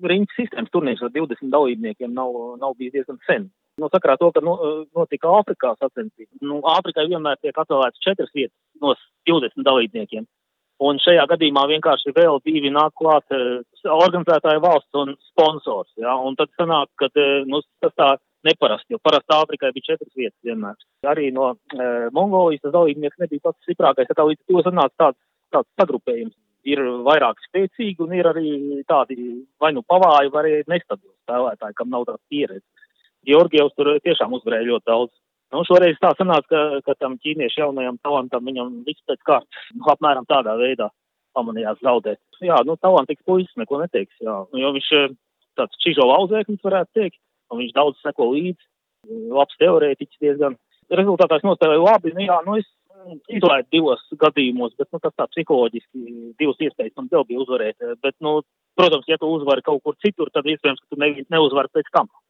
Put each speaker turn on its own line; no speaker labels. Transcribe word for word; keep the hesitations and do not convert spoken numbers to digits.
riņķu sistēmas turnīrs ar divdesmit dalībniekiem nav, nav bijis diezgan sen. No sakarā to, ka no, notika Āfrikā sacensības. Nu, Āfrikai vienmēr tiek atvēlētas četras vietas no divdesmit dalībniekiem. Un šajā gadījumā vienkārši vēl divi nāk klāt organizētāja valsts un sponsors. Ja? Un tad sanāk, ka nu, tas tā neparasti, jo parasti Āfrikai bija četras vietas vienmēr. Arī no e, Mongolijas tas dalībnieks nebija pats stiprākais, tā kā līdz to sanāca tāds, tāds sagrupējums. Ir vairāk spēcīgi un ir arī tādi vai nu pavāji, vai arī nestabili spēlētāji, kam nav tāds pieredze. Georgievs tur tiešām uzvarēja ļoti daudz. Nu, šoreiz tā sanāca, ka, ka tam ķīniešu jaunajam talantam viņam viss pēc kārtas, nu, apmēram tādā veidā pamanījās zaudēt. Jā, nu, talantīgs puisis neko neteiks, jā. Nu, jo viņš tāds čižo lauzēknis varētu teikt, un viņš daudz seko līdzi, labs teorētiķis diezgan. Rezultātā es nospēlēju labi, nu jā, nu es izlaidu divos gadījumos, bet, nu, tas tā psiholoģiski divas iespējas man vēl bija uzvarēt, bet, nu, protams, ja tu uzvari kaut kur citur, tad iespējams, ka tu ne, neuzvari pēc tam.